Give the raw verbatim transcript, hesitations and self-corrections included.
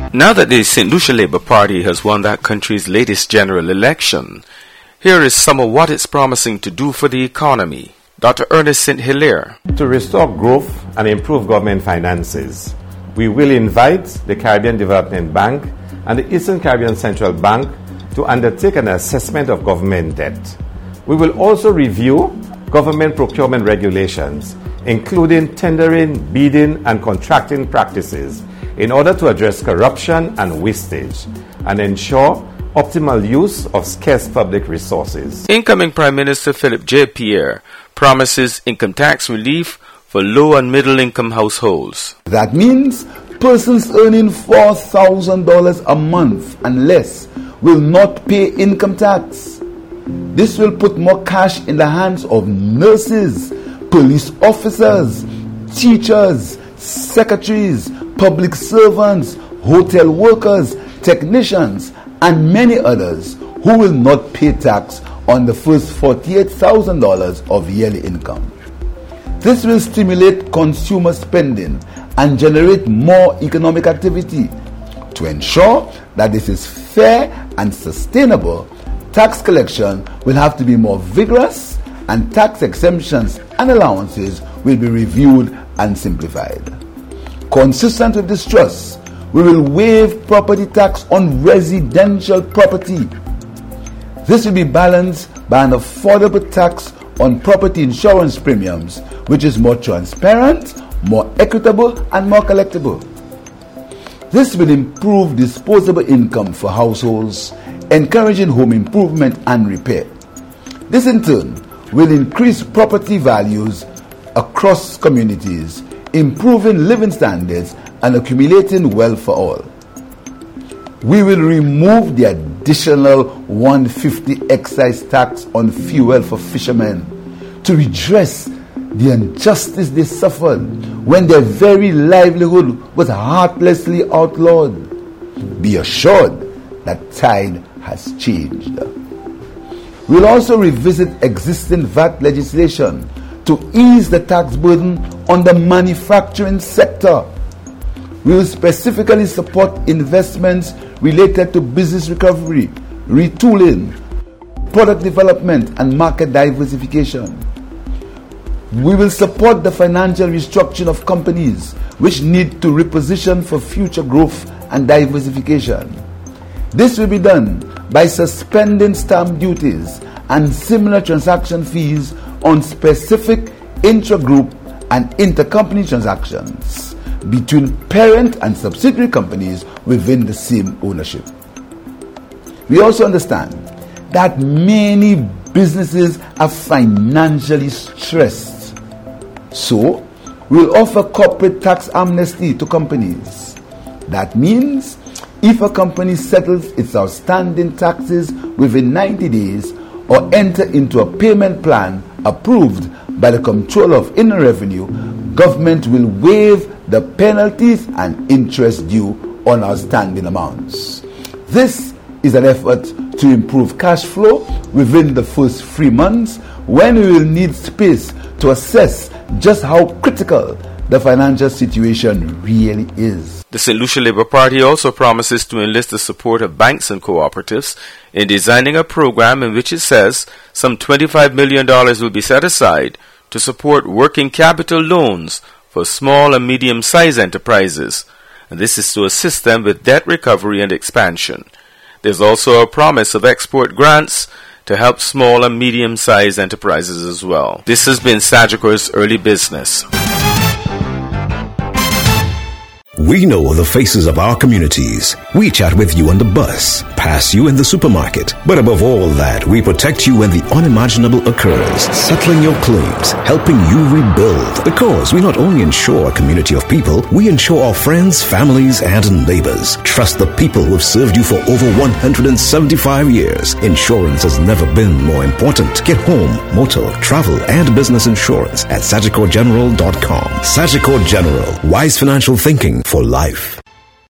Now that the Saint Lucia Labour Party has won that country's latest general election, here is some of what it's promising to do for the economy. Doctor Ernest Saint Hilaire. To restore growth and improve government finances, we will invite the Caribbean Development Bank and the Eastern Caribbean Central Bank to undertake an assessment of government debt. We will also review government procurement regulations, including tendering, bidding, and contracting practices, in order to address corruption and wastage and ensure optimal use of scarce public resources. Incoming Prime Minister Philip J. Pierre promises income tax relief for low and middle income households. That means persons earning four thousand dollars a month and less will not pay income tax. This will put more cash in the hands of nurses, police officers, teachers, secretaries, public servants, hotel workers, technicians, and many others who will not pay tax on the first forty-eight thousand dollars of yearly income. This will stimulate consumer spending and generate more economic activity. To ensure that this is fair and sustainable, tax collection will have to be more vigorous, and tax exemptions and allowances will be reviewed and simplified. Consistent with this trust, we will waive property tax on residential property. This will be balanced by an affordable tax on property insurance premiums, which is more transparent, more equitable, and more collectible. This will improve disposable income for households, encouraging home improvement and repair. This in turn will increase property values across communities, improving living standards and accumulating wealth for all. We will remove the additional one hundred fifty excise tax on fuel for fishermen to redress the injustice they suffered when their very livelihood was heartlessly outlawed. Be assured that tide has changed. We'll also revisit existing V A T legislation to ease the tax burden on the manufacturing sector. We will specifically support investments related to business recovery, retooling, product development, and market diversification. We will support the financial restructuring of companies which need to reposition for future growth and diversification. This will be done by suspending stamp duties and similar transaction fees on specific intra-group and intercompany transactions between parent and subsidiary companies within the same ownership. We also understand that many businesses are financially stressed. So, we'll offer corporate tax amnesty to companies. That means if a company settles its outstanding taxes within ninety days or enter into a payment plan approved by the Comptroller of Inland Revenue, government will waive the penalties and interest due on outstanding amounts. This is an effort to improve cash flow within the first three months when we will need space to assess just how critical the financial situation really is. The Saint Lucia Labour Party also promises to enlist the support of banks and cooperatives in designing a program in which it says some twenty-five million dollars will be set aside to support working capital loans for small and medium-sized enterprises, and this is to assist them with debt recovery and expansion. There's also a promise of export grants to help small and medium-sized enterprises as well. This has been Sagicor's Early Business. We know the faces of our communities. We chat with you on the bus, pass you in the supermarket. But above all that, we protect you when the unimaginable occurs, settling your claims, helping you rebuild. Because we not only insure a community of people, we insure our friends, families, and neighbors. Trust the people who have served you for over one hundred seventy-five years. Insurance has never been more important. Get home, motor, travel, and business insurance at sagicor general dot com. Sagicor General, wise financial thinking for life.